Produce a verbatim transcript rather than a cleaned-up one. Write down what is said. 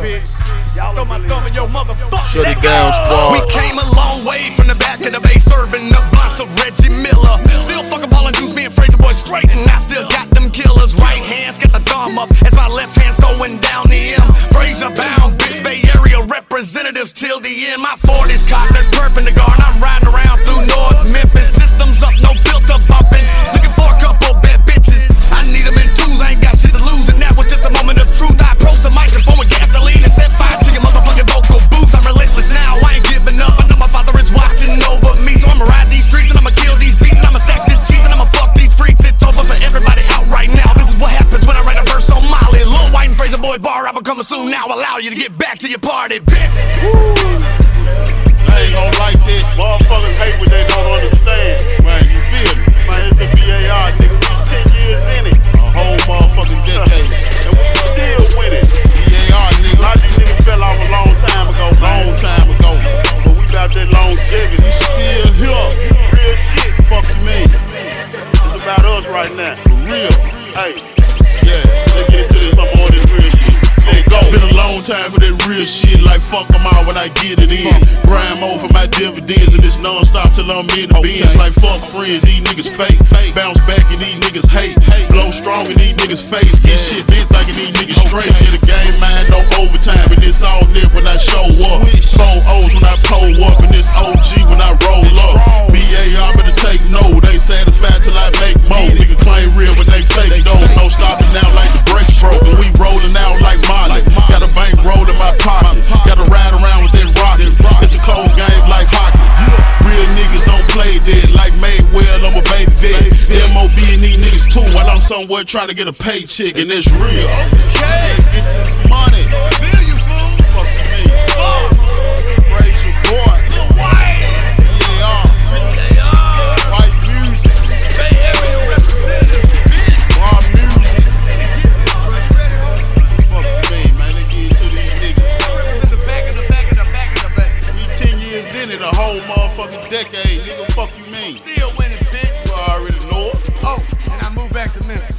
bitch. Throw my thumb in your motherfucker. Shut it down, squad. We came a long way from the back of the bay, serving the blunts of Reggie Miller. Still fucking ballin' dudes, being Frazier boys straight, and I still got them killers. Right hands got the thumb up as my left hand's going down the M. Frazier bound, bitch, Bay Area representatives till the end. My forties cocked, there's perpendicular, and I'm riding around through North Memphis. Systems up, no filter bumping. Looking for a couple bad bitches. I need them in twos, I ain't got shit to lose, and that was just a moment of truth. I approached the microphone with gasoline and set fire to your motherfucking vocal booth. I'm relentless now, I ain't giving up. I know my father is watching over me, so I'ma ride these streets and I'ma kill these beats, and I'ma stack this cheese and I'ma fuck these freaks. It's over for everybody out right now. This is what happens when I write a verse on Molly. Lil White and Frazier Boy bar, I'm coming soon now. Allow you to get back to your party, bitch. I ain't gon' like this. Motherfuckers hate what they don't understand. Man, you feel me? Man, it's the B A R, nigga. We ten years in it. A whole motherfucking decade. And we still winning. B A R, A nigga. lot of these niggas fell off a long time ago, man. Long time ago. But we got that longevity. We still here. Real shit. Fuck you mean? It's about us right now. For real. Hey, Yeah. let's get into this some more of this real shit. Let go. Been a long time for that real shit. Like fuck them out when I get it in. Grind more for my dividends, and it's non-stop till I'm in the bins. Like fuck friends, these niggas fake. Bounce back and these niggas hate. Blow strong in these niggas face. Get shit been thinking these niggas straight. Yeah, the game man, no overtime, and it's all nip when I show up. Four O's when I pull up, and it's O G when I roll up. B A R better take no, they satisfied till I make more. Nigga claim real when they fake though. No stopping now like the brakes broken. We rolling out like Molly. Got a bank roll in my pocket. Gotta ride around with that rocket. It's a cold game like hockey. Real niggas don't play dead like Mayweather. I'm a baby vet. M O B and these niggas too. While I'm somewhere trying to get a paycheck, and it's real. Okay. Let's get this money. Feel you, fool. Fuck you mean? Oh, Frazier Boy. Lil White. B A R. They are White music. Bay Area representative, bitch. Bar music. Fuck you mean, man? Let's get into these niggas. In the back of the back of the back of the back. We ten years in it, a whole motherfucking decade. Nigga, fuck you mean? Still winning, bitch. You already know it. Oh, and I moved back to Memphis.